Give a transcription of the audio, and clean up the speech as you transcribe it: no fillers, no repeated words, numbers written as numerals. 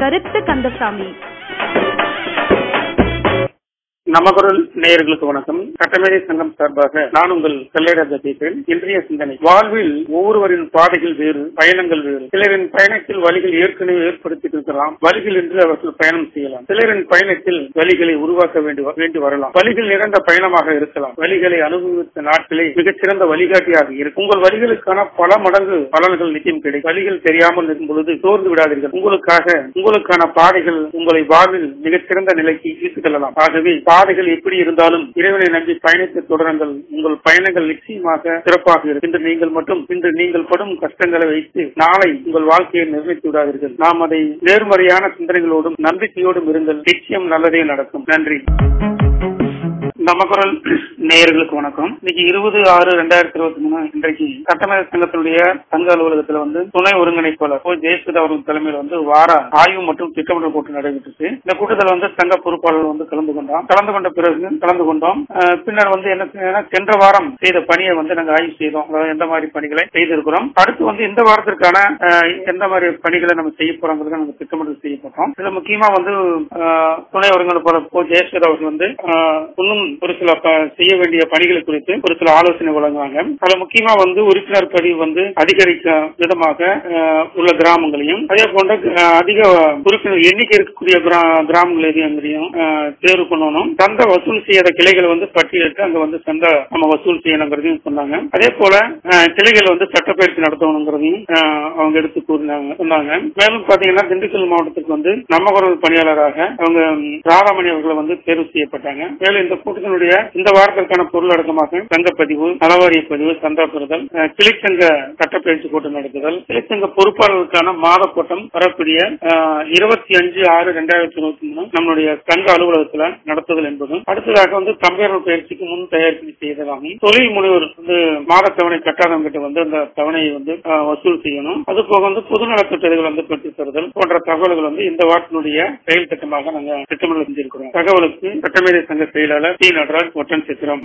கருத்து கந்தசாமி. நமக்குரல் நேயர்களுக்கு வணக்கம். சட்டமேதை சங்கம் சார்பாக நான் உங்கள் கல்லைராஜா பேசுகிறேன். இன்றைய சிந்தனை: வாழ்வில் ஒவ்வொருவரின் பாதைகள் வேறு, பயணங்கள் வேறு. சிலரின் பயணத்தில் வழிகள் ஏற்கனவே ஏற்படுத்தியிருக்கலாம், வழிகள் என்று அவர்கள் பயணம் செய்யலாம். சிலரின் பயணத்தில் வழிகளை உருவாக்க வேண்டி வரலாம். வழிகள் நிறைந்த பயணமாக இருக்கலாம். வழிகளை அனுபவித்த நாட்களே மிகச்சிறந்த வழிகாட்டியாக இருக்கும். உங்கள் வழிகளுக்கான பல மடங்கு பலன்கள் நிச்சயம் கிடைக்கும். வழிகள் தெரியாமல் இருக்கும் பொழுது சோர்ந்து விடாதீர்கள். உங்களுக்கான பாதைகள் உங்களை வாழ்வில் மிகச்சிறந்த நிலைக்கு இழுத்துக் கொள்ளலாம். ஆகவே பாதைகள் எப்படி இருந்தாலும் இறைவனை நம்பி பயணத்தை தொடருங்கள். உங்கள் பயணங்கள் நிச்சயமாக சிறப்பாக இருக்கும். இன்று நீங்கள் படும் கஷ்டங்களை வைத்து நாளை உங்கள் வாழ்க்கையை நிர்ணயித்து விடாதீர்கள். நாம் அதை நேர்மறையான சிந்தனைகளோடும் நம்பிக்கையோடும் இருங்கள். நிச்சயம் நல்லதே நடக்கும். நன்றி. நமக்குரல் நேயர்களுக்கு வணக்கம். இன்னைக்கு 20/6/2023 இன்றைக்கு சட்டமேதை சங்கத்தினுடைய சங்க அலுவலகத்தில் துணை ஒருங்கிணைப்பாளர் ஜெயசுதா அவர்கள் தலைமையில் வார ஆய்வு மற்றும் திட்டமிடல் கூட்டம் நடைபெற்றது. இந்த கூட்டத்தில் சங்க பொறுப்பாளர் கலந்து கொண்டோம். பின்னர் என்ன சென்ற வாரம் செய்த பணியை நாங்கள் ஆய்வு செய்தோம். எந்த மாதிரி பணிகளை செய்திருக்கிறோம், அடுத்து இந்த வாரத்திற்கான எந்த மாதிரி பணிகளை நம்ம செய்ய போறோங்கிறத நாங்கள் திட்டமிடல் செய்ய போறோம். இதுல முக்கியமா துணை ஒருங்கிணைப்பாளர் ஜெயசுதா அவர்கள் இன்னும் ஒரு சில செய்ய வேண்டிய பணிகளை குறித்து ஒரு சில ஆலோசனை வழங்குவாங்க. அதுல முக்கியமா உறுப்பினர் பதிவு அதிகரிக்க விதமாக உள்ள கிராமங்களையும், அதே போன்ற அதிக உறுப்பினர் எண்ணிக்கை இருக்கக்கூடிய கிராமங்கள் எதையும் தேர்வு பண்ணணும். சந்தை வசூல் செய்யாத கிளைகள் பட்டியலிட்டு அங்க சந்தை நம்ம வசூல் செய்யணுங்கிறதையும் சொன்னாங்க. அதே போல கிளைகள் சட்டப்பயிற்சி நடத்தணுங்கிறதையும் அவங்க எடுத்து சொன்னாங்க. மேலும் பாத்தீங்கன்னா திண்டுக்கல் மாவட்டத்துக்கு நம்மகுரல் பணியாளராக அவங்க ராதாமணி அவர்கள் தேர்வு செய்யப்பட்டாங்க. மேலும் இந்த கூட்டத்தினுடைய இந்த வாரத்திற்கான பொருளடக்கமாக சங்கப்பதிவு, நலவாரிய பதிவு, சந்தா பெறுதல், கிளைச்சங்க சட்டப்பயிற்சி கூட்டம் நடத்துதல், கிளைச்சங்க பொறுப்பாளர்களுக்கான மாத கூட்டம் வரக்கூடிய 25/6/2023 நம்முடைய சங்க அலுவலகத்தில் நடத்துதல் என்பதும், அடுத்ததாக தம்பேரர் பயிற்சிக்கு முன் தயாரிப்பு செய்ததாகும். தொழில் முனைவர் மாத தவணை கட்டாதம் கிட்ட அந்த தவணையை வசூல் செய்யணும். அது போக பொதுநலத்திட்டங்கள் பெற்று தருதல் போன்ற தகவல்கள் இந்த வாரத்தினுடைய செயல் திட்டமாக நாங்கள் திட்டமிடல் செஞ்சிருக்கிறோம். தகவலுக்கு சட்டமேதை சங்க செயலாளர் டி. நடராஜ், ஒட்டன் சித்திரம்.